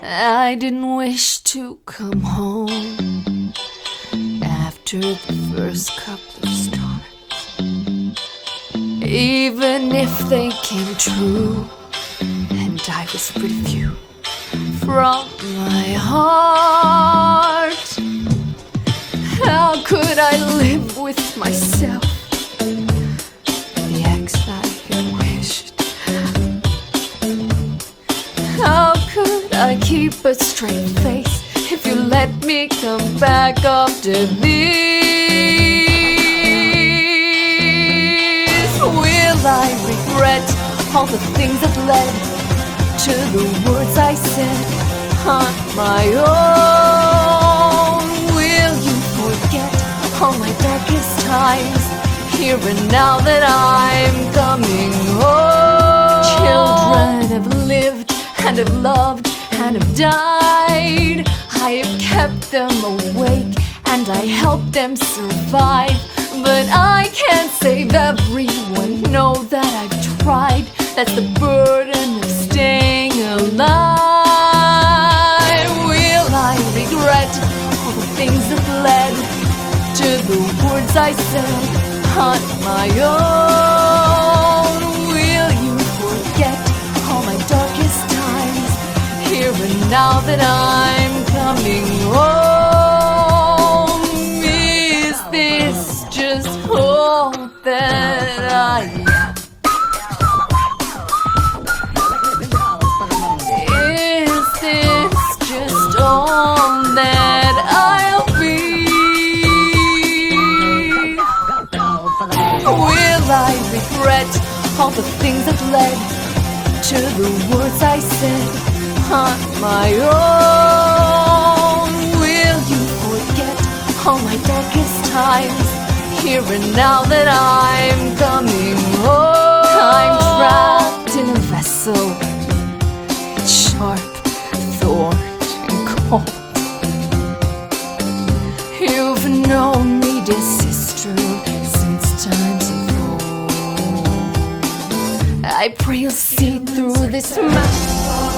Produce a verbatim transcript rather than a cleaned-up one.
I didn't wish to come home after the first couple of stars, even if they came true, and I was pretty few from my heart. How could I live with myself, the ex I had wished? How could I keep a straight face if you let me come back after this? Will I regret all the things that led to the words I said on my own? Will you forget all my darkest times here and now that I'm coming home? Children have lived and have loved and have died. I have kept them awake and I helped them survive, but I can't save everyone. Know that I've tried. That's the burden of staying alive. Will I regret all the things that led to the words I said on my own? Will you forget all my darkest times here and now that I'm coming home? Is this just all that I am? Is this just all that I'll be? Will I regret all the things that led to the words I said on my own? Will you forget all my darkest times here and now that I'm coming home? I'm trapped in a vessel, it's sharp, thorned, and cold. You've known me, dear sister, since times of old. I pray you'll see through this mask.